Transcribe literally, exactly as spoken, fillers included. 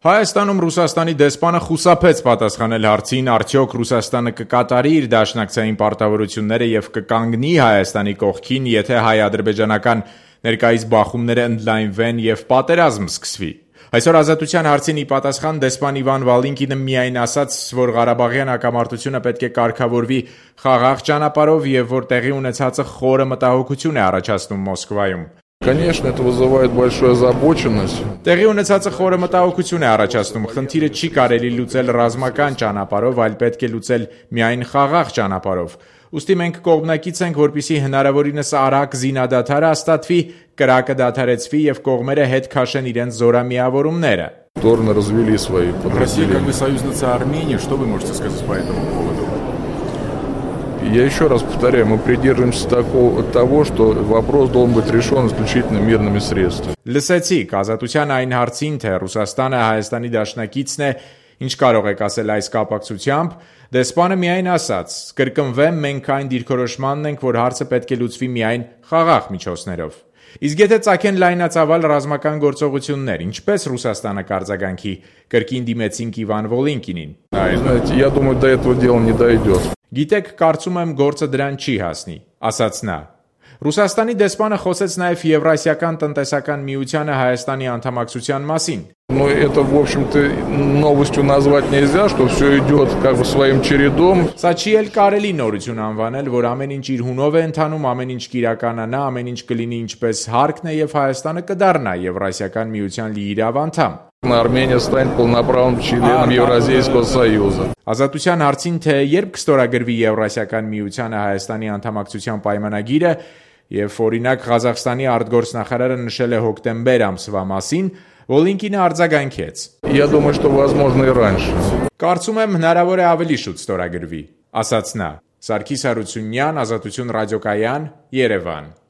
Հայաստանում Ռուսաստանի դեսպանը խուսափեց պատասխանել հարցին, արդյոք Ռուսաստանը կկատարի իր դաշնակցային պարտավորությունները եւ կկանգնի Հայաստանի կողքին, եթե հայ-ադրբեջանական ներկայիս բախումները ընդլայնվեն եւ պատերազմ սկսվի։ Այսօր Ազատության հարցին ի պատասխան դեսպան Իվան Վալինկինը միայն ասաց, որ Ղարաբաղյան հակամարտությունը պետք է կարգավորվի խաղաղ ճանապարհով եւ որ տեղի ունեցածը խորը մտահոգություն է առաջացնում Մոսկվայում։ Конечно, это вызывает большую озабоченность. Տեղի ունեցածը խորը մտահոգություն է առաջացնում։ Խնդիրը չի կարելի լուծել ռազմական ճանապարհով, այլ պետք է լուծել միայն խաղաղ ճանապարհով։ Ուստի մենք կողմնակից ենք, որպեսզի հնարավորինս արագ զինադադար հաստատվի, կրակը դադարեցվի եւ կողմերը հետ քաշեն իրենց զորամիավորումները։ Стороны развели свои Россия как бы союзница Армении, что вы можете сказать по этому поводу? Я еще раз повторяю, мы придерживаемся такого, того, что вопрос должен быть решен исключительно мирными средствами. Լսեցիք, Ազատության այն հարցին, թե Ռուսաստանը Հայաստանի դաշնակիցն է, ինչ կարող եք ասել այս կապակցությամբ, դեսպանը միայն ասաց. կրկնվեմ, մենք այն դիրքորոշմանն ենք, որ հարցը պետք է լուծվի միայն խաղաղ միջոցներով։ Իսկ եթե ծագեն լայնածավալ ռազմական գործողություններ, ինչպես Ռուսաստանը կարձագանքի, կրկին դիմեցինք Իվան Վոլինկինին։ Знаете, я думаю, до этого дела не дойдет. Գիտեք, կարծում եմ գործը դրան չի հասնի, ասաց նա։ Ռուսաստանի դեսպանը խոսեց նաև Եվրասիական տնտեսական միությանը Հայաստանի անդամակցության մասին։ Но это, в общем-то, новостью назвать нельзя, что все идет как бы своим чередом. Սա չի էլ կարելի նորություն անվանել, որ ամեն ինչ իր հունով է ընթանում, ամեն ինչ կիրականանա, ամեն ինչ կլինի ինչպես հարկն է եւ Հայաստանը կդառնա Եվրասիական միության լիիրավ անդամ։ Армения станет полноправным членом Евразийского союза. Ազատության հարցին, թե երբ կստորագրվի Եվրասիական միությանը Հայաստանի անդամակցության պայմանագիրը եւ օրինակ Ղազախստանի արտգործնախարարը նշել է հոկտեմբեր ամսվա մասին, Վոլինկինը արձագանքեց. Я думаю, что возможно и раньше. Կարծում եմ հնարավոր է ավելի շուտ ստորագրվի, ասաց նա։ Սարգիս Հարությունյան, Ազատություն ռադիոկայան, Երևան։